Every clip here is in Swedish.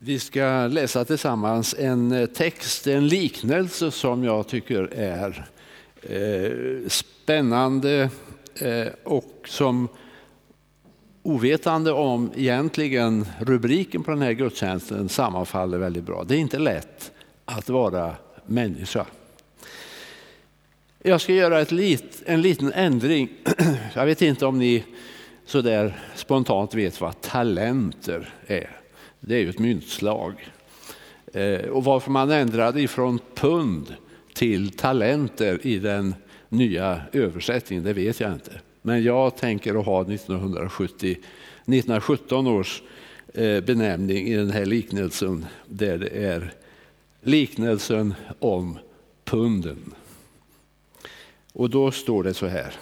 Vi ska läsa tillsammans en text, en liknelse som jag tycker är spännande och som ovetande om egentligen rubriken på den här gudstjänsten sammanfaller väldigt bra. Det är inte lätt att vara människa. Jag ska göra en liten ändring. Jag vet inte om ni så där spontant vet vad talenter är. Det är ju ett myntslag. Och varför man ändrade ifrån pund till talenter i den nya översättningen, det vet jag inte. Men jag tänker att ha 1917 års benämning i den här liknelsen, där det är liknelsen om punden. Och då står det så här.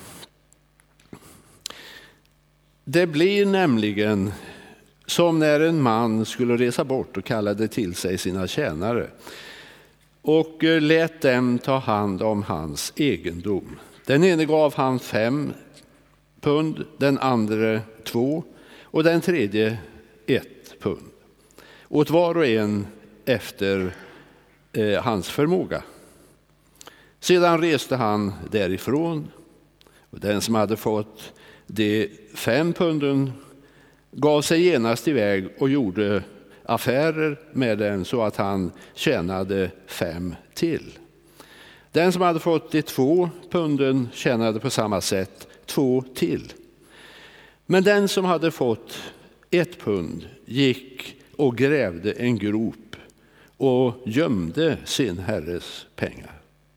Det blir nämligen som när en man skulle resa bort och kallade till sig sina tjänare och lät dem ta hand om hans egendom. Den ene gav han 5 pund, den andra 2 och den tredje 1 pund. Åt var och en efter hans förmåga. Sedan reste han därifrån, och den som hade fått de 5 punden gav sig genast iväg och gjorde affärer med den så att han tjänade 5 till. Den som hade fått de 2 punden tjänade på samma sätt 2 till. Men den som hade fått 1 pund gick och grävde en grop och gömde sin herres pengar.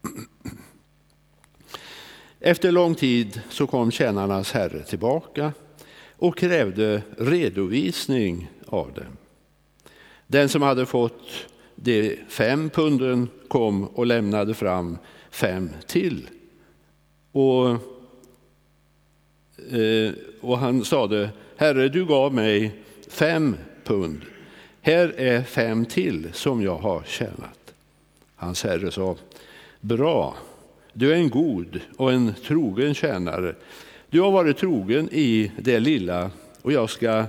Efter lång tid så kom tjänarnas herre tillbaka och krävde redovisning av dem. Den som hade fått de 5 punden kom och lämnade fram 5 till. Och han sade: Herre, du gav mig 5 pund. Här är 5 till som jag har tjänat. Hans herre sa: bra, du är en god och en trogen tjänare. Du har varit trogen i det lilla, och jag ska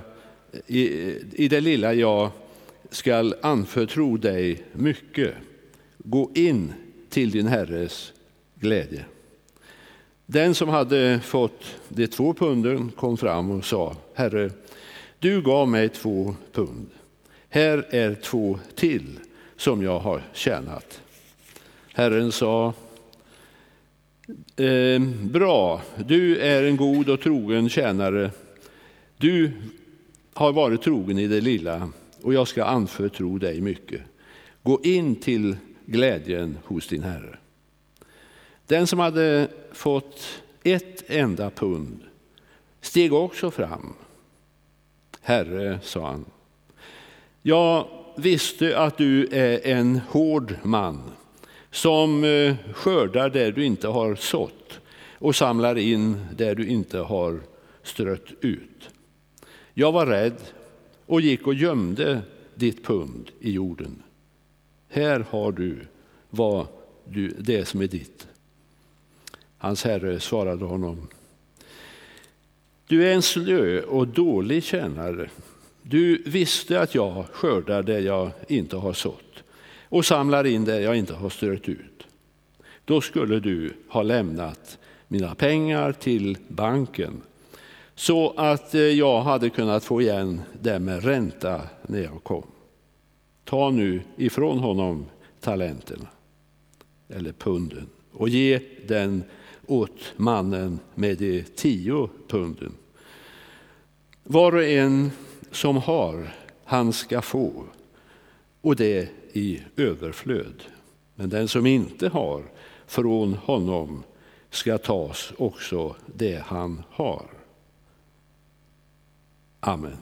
anförtro dig mycket. Gå in till din herres glädje. Den som hade fått de 2 punden kom fram och sa: Herre, du gav mig 2 pund. Här är 2 till som jag har tjänat. Herren sa: bra, du är en god och trogen tjänare. Du har varit trogen i det lilla, och jag ska anförtro dig mycket. Gå in till glädjen hos din herre. Den som hade fått 1 enda pund steg också fram. Herre, sa han, jag visste att du är en hård man som skördar där du inte har sått och samlar in där du inte har strött ut. Jag var rädd och gick och gömde ditt pund i jorden. Här har du det som är ditt. Hans herre svarade honom: du är en slö och dålig tjänare. Du visste att jag skördar där jag inte har sått och samlar in där jag inte har strött ut. Då skulle du ha lämnat mina pengar till banken så att jag hade kunnat få igen dem med ränta när jag kom. Ta nu ifrån honom talenterna, eller punden, och ge den åt mannen med de 10 punden. Var och en som har, han ska få, och det i överflöd. Men den som inte har, från honom ska tas också det han har. Amen.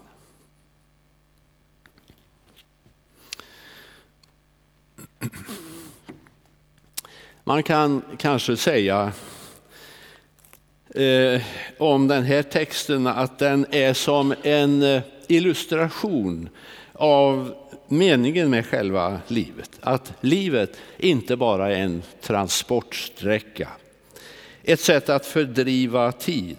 Man kan kanske säga om den här texten att den är som en illustration av meningen med själva livet. Att livet inte bara är en transportsträcka, ett sätt att fördriva tid,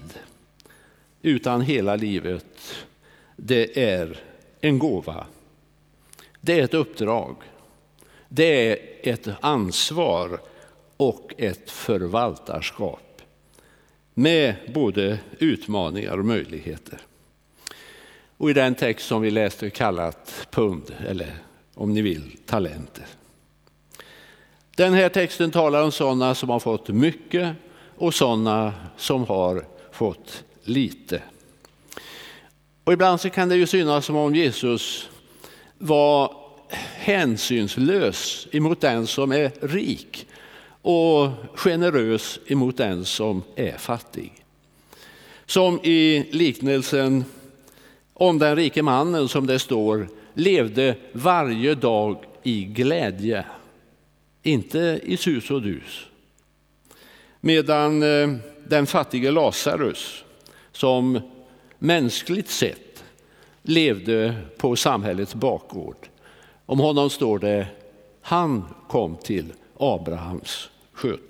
utan hela livet, det är en gåva. Det är ett uppdrag. Det är ett ansvar och ett förvaltarskap med både utmaningar och möjligheter. Och i den text som vi läste kallat pund, eller om ni vill talenter. Den här texten talar om sådana som har fått mycket och sådana som har fått lite. Och ibland så kan det ju synas som om Jesus var hänsynslös emot den som är rik och generös emot den som är fattig. Som i liknelsen om den rike mannen som det står levde varje dag i glädje, inte i sus och dus. Medan den fattige Lazarus som mänskligt sett levde på samhällets bakgård. Om honom står det, han kom till Abrahams sköte.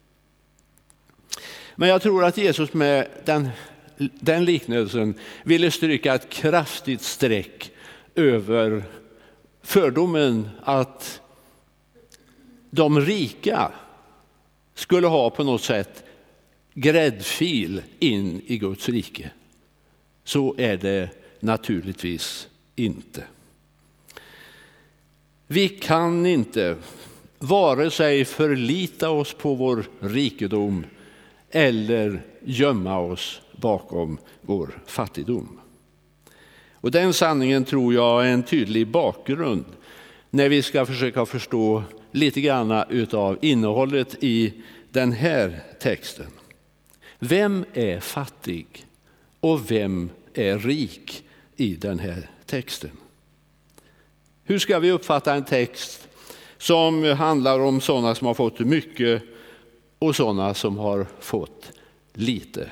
Men jag tror att Jesus med den liknelsen ville stryka ett kraftigt streck över fördomen att de rika skulle ha på något sätt gräddfil in i Guds rike. Så är det naturligtvis inte. Vi kan inte vare sig förlita oss på vår rikedom eller gömma oss bakom vår fattigdom. Och den sanningen tror jag är en tydlig bakgrund när vi ska försöka förstå lite grann utav innehållet i den här texten. Vem är fattig och vem är rik i den här texten? Hur ska vi uppfatta en text som handlar om sådana som har fått mycket och sådana som har fått lite?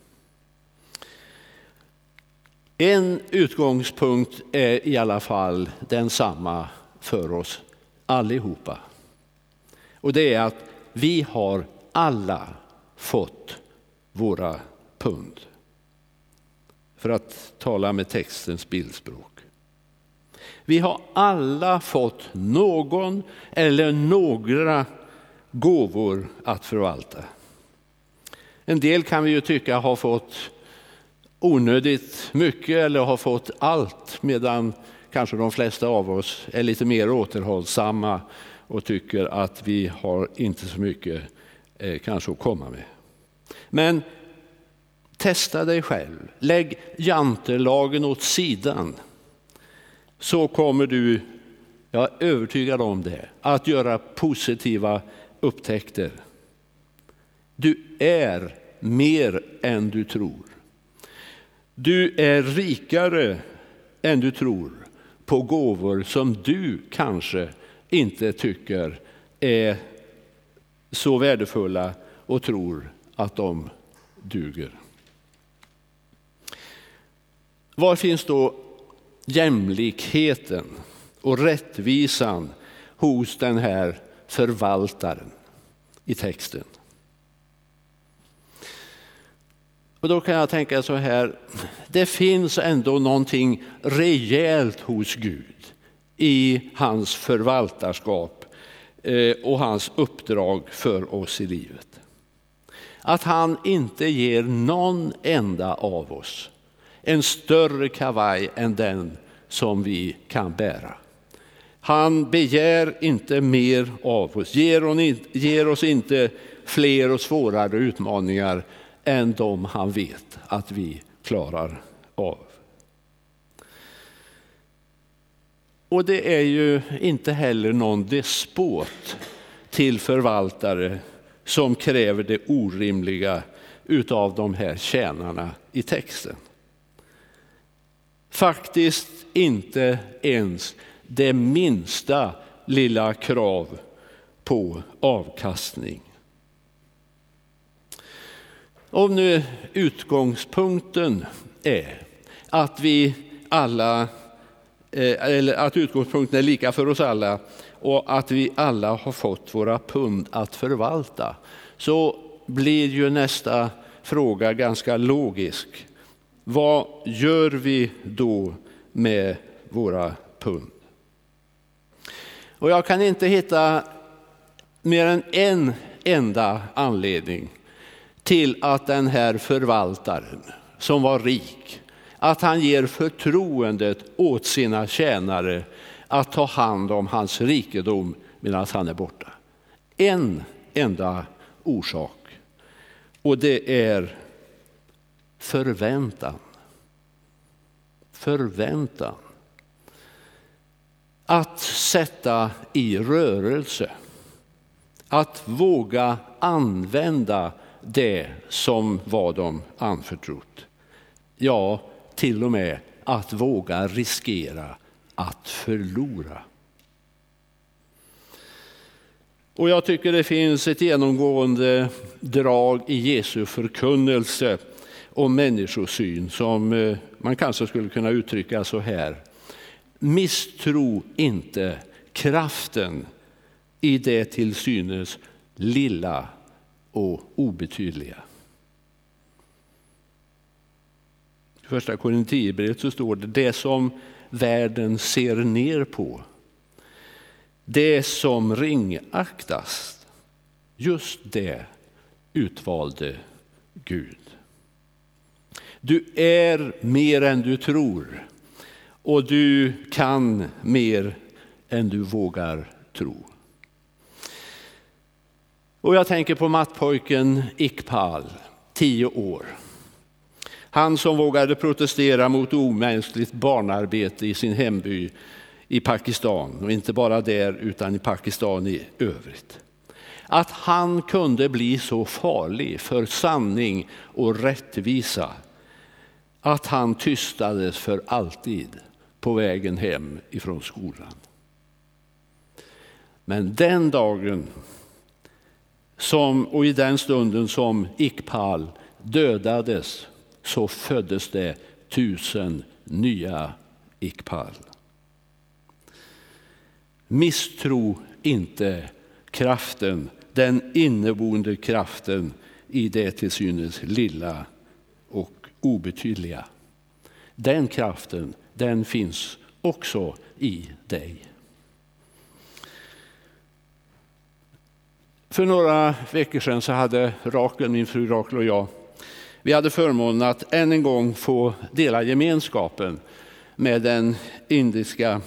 En utgångspunkt är i alla fall densamma för oss allihopa. Och det är att vi har alla fått våra pund. För att tala med textens bildspråk. Vi har alla fått någon eller några gåvor att förvalta. En del kan vi ju tycka har fått onödigt mycket eller har fått allt, medan kanske de flesta av oss är lite mer återhållsamma och tycker att vi har inte så mycket kanske att komma med. Men testa dig själv. Lägg jantelagen åt sidan. Så kommer du, jag är övertygad om det, att göra positiva upptäckter. Du är mer än du tror. Du är rikare än du tror på gåvor som du kanske inte tycker är så värdefulla och tror att de duger. Var finns då jämlikheten och rättvisan hos den här förvaltaren i texten? Och då kan jag tänka så här, det finns ändå någonting rejält hos Gud i hans förvaltarskap och hans uppdrag för oss i livet. Att han inte ger någon enda av oss en större kavaj än den som vi kan bära. Han begär inte mer av oss, ger oss inte fler och svårare utmaningar än de han vet att vi klarar av. Och det är ju inte heller någon despot till förvaltare som kräver det orimliga utav de här tjänarna i texten. Faktiskt inte ens det minsta lilla krav på avkastning. Om nu utgångspunkten är att att utgångspunkten är lika för oss alla och att vi alla har fått våra pund att förvalta, så blir ju nästa fråga ganska logisk. Vad gör vi då med våra pund? Och jag kan inte hitta mer än en enda anledning till att den här förvaltaren som var rik, att han ger förtroendet åt sina tjänare att ta hand om hans rikedom medan han är borta. En enda orsak, och det är förväntan. Förväntan. Att sätta i rörelse. Att våga använda det som var dem anförtrott. Ja, till och med att våga riskera att förlora. Och jag tycker det finns ett genomgående drag i Jesu förkunnelse och människosyn som man kanske skulle kunna uttrycka så här. Misstro inte kraften i det till synes lilla och obetydliga. I första Korinthierbrevet så står det som världen ser ner på, det som ringaktas, just det utvalde Gud. Du är mer än du tror och du kan mer än du vågar tro. Och jag tänker på mattpojken Iqbal, 10 år. Han som vågade protestera mot omänskligt barnarbete i sin hemby i Pakistan, och inte bara där utan i Pakistan i övrigt. Att han kunde bli så farlig för sanning och rättvisa att han tystades för alltid på vägen hem ifrån skolan. Men den dagen och i den stunden som Iqbal dödades så föddes det 1000 nya Iqbal. Misstro inte kraften, den inneboende kraften i det till synes lilla och obetydliga. Den kraften, den finns också i dig. För några veckor sedan så hade Rakel, min fru Rakel och jag, vi hade förmånen att än en gång få dela gemenskapen med den indiska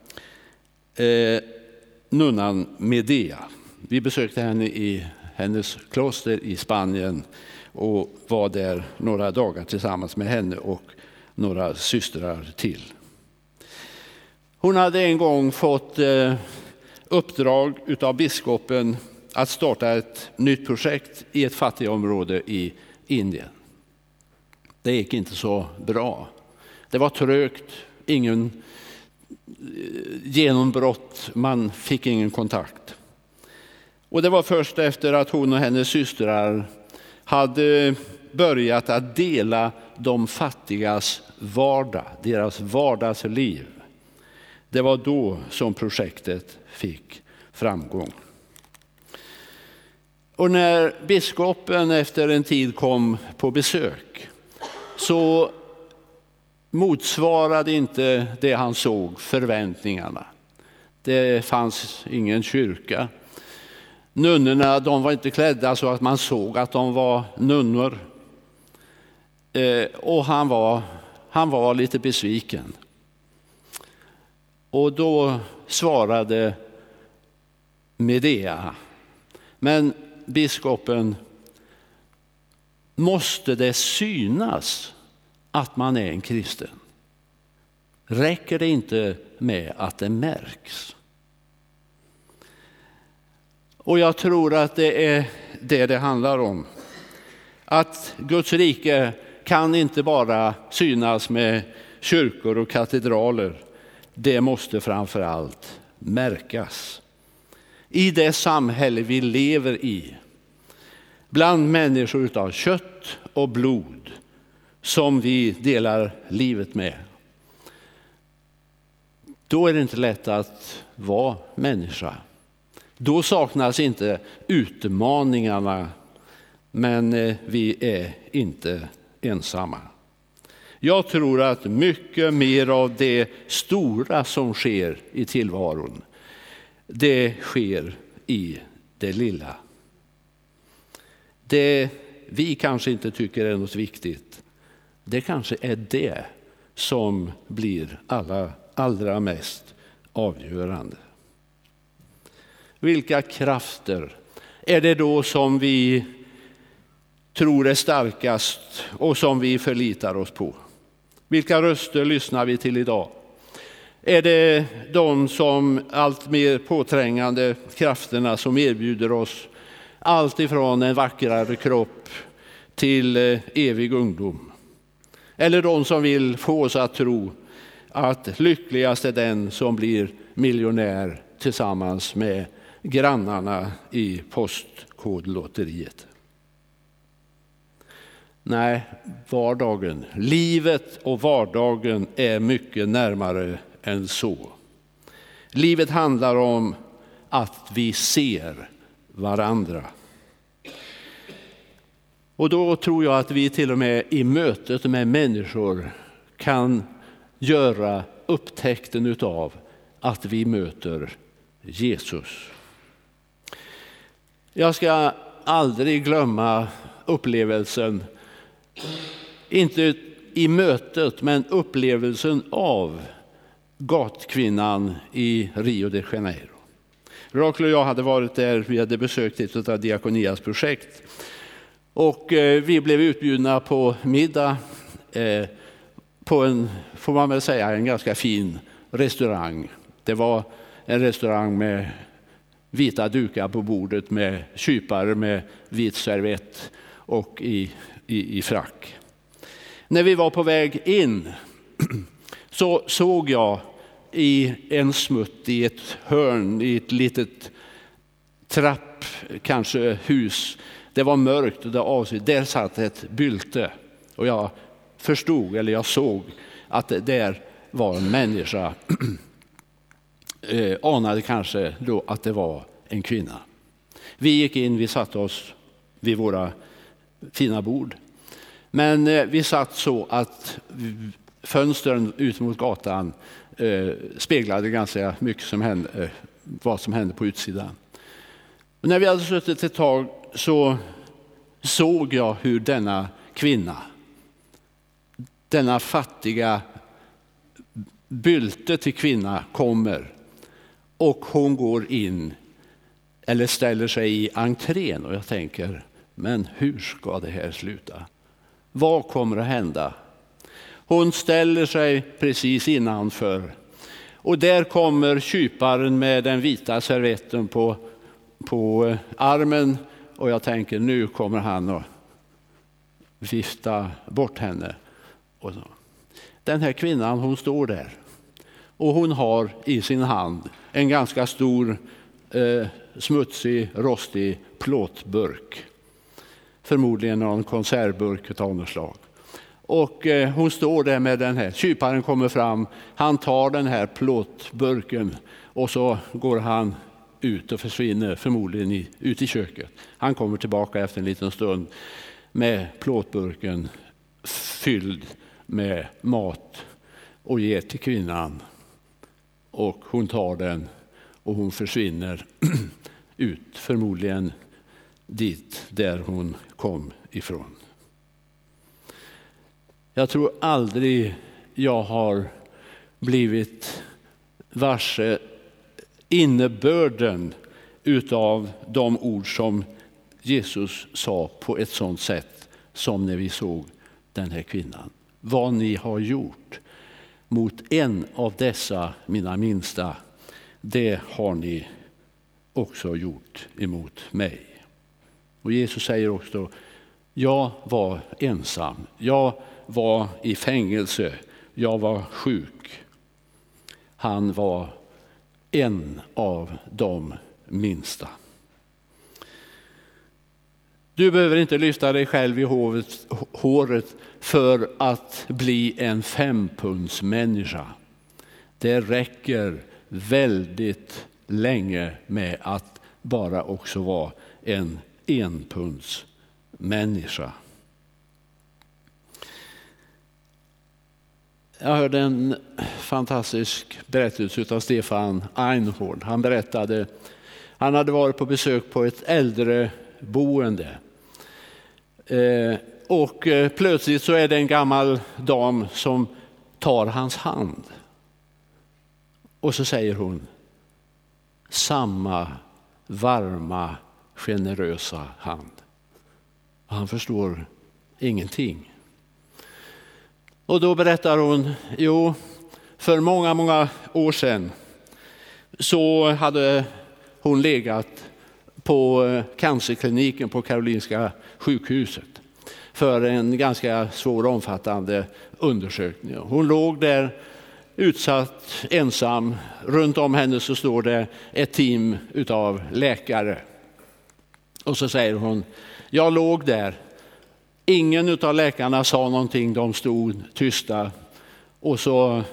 nunnan Medea. Vi besökte henne i hennes kloster i Spanien och var där några dagar tillsammans med henne och några systrar till. Hon hade en gång fått uppdrag av biskopen att starta ett nytt projekt i ett fattigområde i Indien. Det gick inte så bra. Det var trögt, ingen genombrott, man fick ingen kontakt. Och det var först efter att hon och hennes systrar hade börjat att dela de fattigas vardag, deras vardagsliv. Det var då som projektet fick framgång. Och när biskopen efter en tid kom på besök så motsvarade inte det han såg förväntningarna. Det fanns ingen kyrka. Nunnorna, de var inte klädda så att man såg att de var nunnor. Och han var lite besviken. Och då svarade Medea: men biskopen, måste det synas att man är en kristen? Räcker det inte med att det märks? Och jag tror att det är det handlar om. Att Guds rike kan inte bara synas med kyrkor och katedraler. Det måste framför allt märkas. I det samhälle vi lever i, bland människor utav kött och blod som vi delar livet med, då är det inte lätt att vara människa. Då saknas inte utmaningarna, men vi är inte ensamma. Jag tror att mycket mer av det stora som sker i tillvaron det sker i det lilla. Det vi kanske inte tycker är något viktigt, det kanske är det som blir allra mest avgörande. Vilka krafter är det då som vi tror är starkast och som vi förlitar oss på? Vilka röster lyssnar vi till idag? Är det de som allt mer påträngande krafterna som erbjuder oss allt ifrån en vackrare kropp till evig ungdom? Eller de som vill få oss att tro att lyckligast är den som blir miljonär tillsammans med grannarna i postkodlotteriet? Nej, vardagen, livet och vardagen är mycket närmare än så. Livet handlar om att vi ser varandra. Och då tror jag att vi till och med i mötet med människor kan göra upptäckten utav att vi möter Jesus. Jag ska aldrig glömma upplevelsen, inte i mötet, men upplevelsen av gatkvinnan i Rio de Janeiro. Rakel och jag hade varit där, vi hade besökt ett av Diakonias projekt. Och vi blev utbjudna på middag på en, får man väl säga, en ganska fin restaurang. Det var en restaurang med vita dukar på bordet med kypare med vit servett och i frack. När vi var på väg in så såg jag i en smutt i ett hörn, i ett litet trapp, kanske hus. Det var mörkt och där satt ett bylte. Och jag förstod, eller jag såg, att det där var en människa. Anade kanske då att det var en kvinna. Vi gick in, vi satte oss vid våra fina bord. Men vi satt så att fönstren ut mot gatan speglade ganska mycket vad som hände på utsidan. Och när vi hade suttit ett tag så såg jag hur denna kvinna, denna fattiga bylte till kvinna, kommer och hon går in eller ställer sig i entrén, och jag tänker, men hur ska det här sluta? Vad kommer att hända? Hon ställer sig precis innanför och där kommer kyparen med den vita servetten på armen, och jag tänker, nu kommer han att vifta bort henne. Och så. Den här kvinnan, hon står där och hon har i sin hand en ganska stor smutsig, rostig plåtburk. Förmodligen någon konservburk av något slag. Och hon står där med den här. Kyparen kommer fram, han tar den här plåtburken och så går han ut och försvinner förmodligen ut i köket. Han kommer tillbaka efter en liten stund med plåtburken fylld med mat och ger till kvinnan. Och hon tar den och hon försvinner ut, förmodligen dit där hon kom ifrån. Jag tror aldrig jag har blivit varse innebörden utav de ord som Jesus sa på ett sådant sätt som när vi såg den här kvinnan. Vad ni har gjort mot en av dessa mina minsta, det har ni också gjort emot mig. Och Jesus säger också, jag var ensam, jag var i fängelse, jag var sjuk. Han var en av de minsta. Du behöver inte lyfta dig själv i håret för att bli en 5-pundsmänniska. Det räcker väldigt länge med att bara också vara en 1-pundsmänniska. Jag hörde en fantastisk berättelse av Stefan Einhorn. Han berättade, han hade varit på besök på ett äldreboende. Och plötsligt så är det en gammal dam som tar hans hand. Och så säger hon, samma varma, generösa hand. Och han förstår ingenting. Och då berättar hon, för många år sedan så hade hon legat på cancerkliniken på Karolinska sjukhuset för en ganska svår och omfattande undersökning. Hon låg där utsatt, ensam. Runt om henne så står det ett team utav läkare. Och så säger hon, jag låg där. Ingen utav läkarna sa någonting, de stod tysta. Och så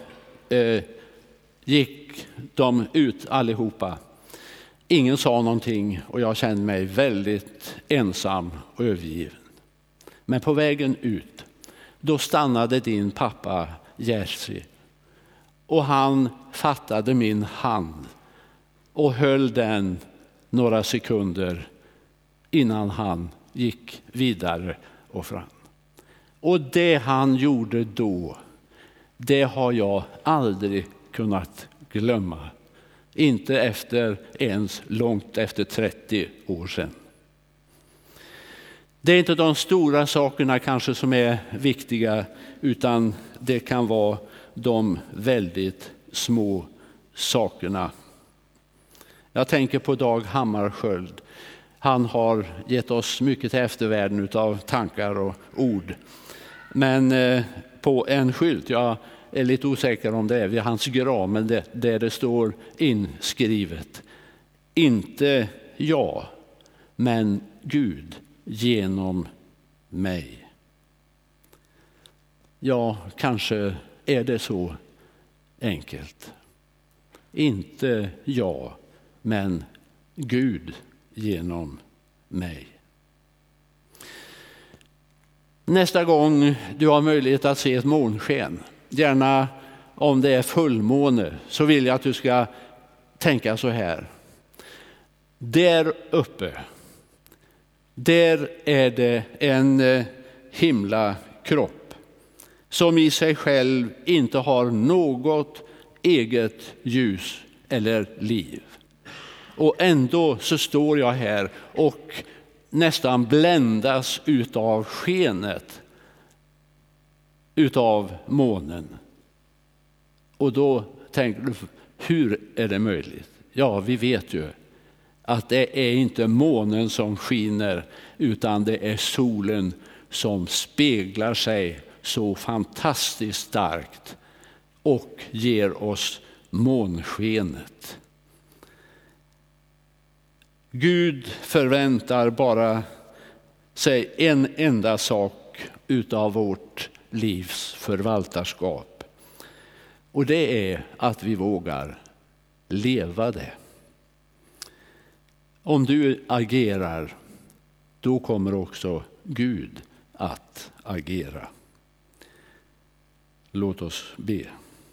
gick de ut allihopa. Ingen sa någonting och jag kände mig väldigt ensam och övergiven. Men på vägen ut, då stannade din pappa Jerzy. Och han fattade min hand och höll den några sekunder innan han gick vidare och fram. Och det han gjorde då, det har jag aldrig kunnat glömma. Inte ens långt efter 30 år sedan. Det är inte de stora sakerna kanske som är viktiga, utan det kan vara de väldigt små sakerna. Jag tänker på Dag Hammarskjöld. Han har gett oss mycket till eftervärlden av tankar och ord. Men på en skylt, jag är lite osäker om det är vid hans grav, men där det står inskrivet. Inte jag, men Gud genom mig. Ja, kanske är det så enkelt. Inte jag, men Gud genom mig. Nästa gång du har möjlighet att se ett månsken, gärna om det är fullmåne, så vill jag att du ska tänka så här. Där uppe, där är det en himlakropp som i sig själv inte har något eget ljus eller liv. Och ändå så står jag här och nästan bländas utav skenet utav månen. Och då tänker du, hur är det möjligt? Ja, vi vet ju att det är inte månen som skiner, utan det är solen som speglar sig så fantastiskt starkt och ger oss månskenet. Gud förväntar bara sig en enda sak utav vårt livs förvaltarskap. Och det är att vi vågar leva det. Om du agerar, då kommer också Gud att agera. Låt oss be.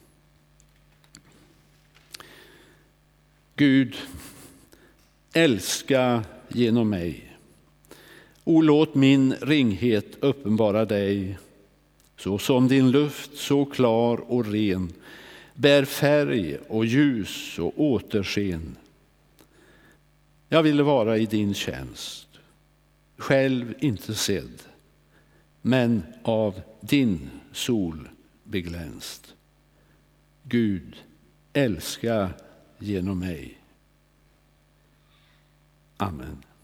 Gud, älska genom mig. O, låt min ringhet uppenbara dig, så som din luft så klar och ren bär färg och ljus och återsken. Jag ville vara i din tjänst, själv inte sedd, men av din sol beglänst. Gud, älska genom mig. Amen.